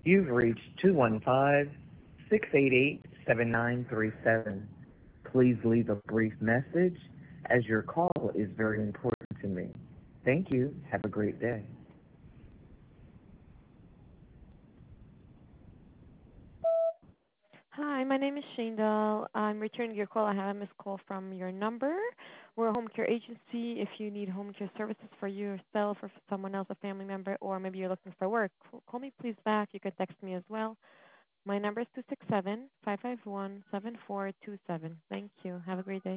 You've reached 215-688-7937. Please leave a brief message as your call is very important to me. Thank you. Have a great day. Hi, my name is Shane. I'm returning your call. I have a missed call from your number. We're a home care agency. If you need home care services for yourself or for someone else, a family member, or maybe you're looking for work, call me please back. You can text me as well. My number is 267-551-7427. Thank you. Have a great day.